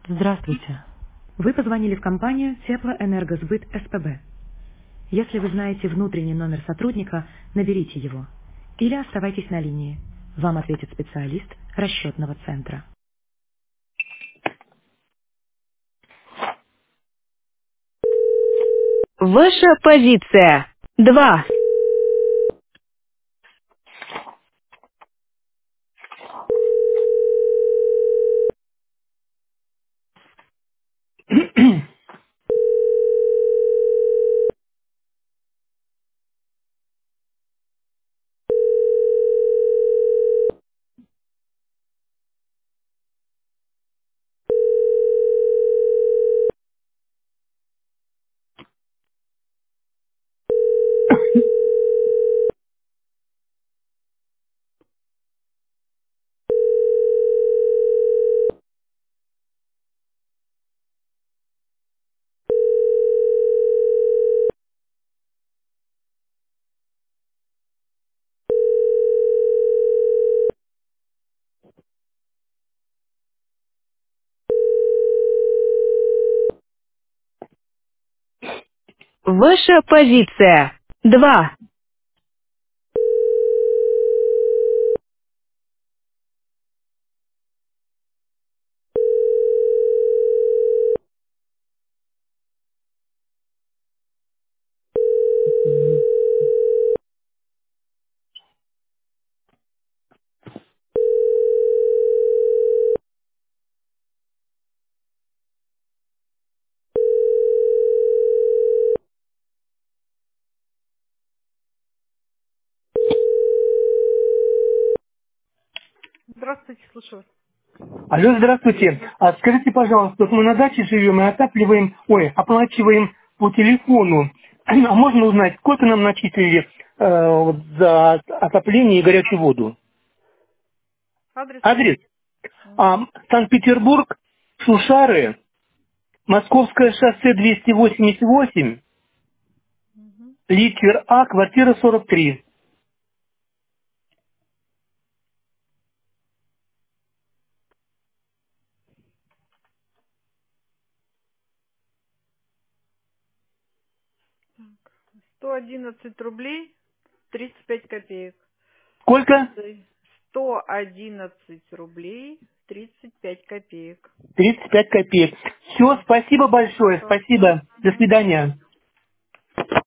Здравствуйте. Вы позвонили в компанию Теплоэнергосбыт СПБ. Если вы знаете внутренний номер сотрудника, наберите его. Или оставайтесь на линии. Вам ответит специалист расчетного центра. Ваша позиция. 2. Ваша позиция. 2. Здравствуйте, слушаю вас. Алло, здравствуйте. А скажите, пожалуйста, вот мы на даче живем и оплачиваем по телефону. А можно узнать, сколько нам начислили вот за отопление и горячую воду? Адрес ваш? Адрес? Мгм. Санкт-Петербург, Шушары, Московское шоссе 288, Мгм. литер А, квартира 43. Так. 111 рублей 35 копеек. Сколько? То есть 111 рублей 35 копеек. 35 копеек. Все, Да. спасибо большое, Пожалуйста. спасибо. До Мгм. свидания.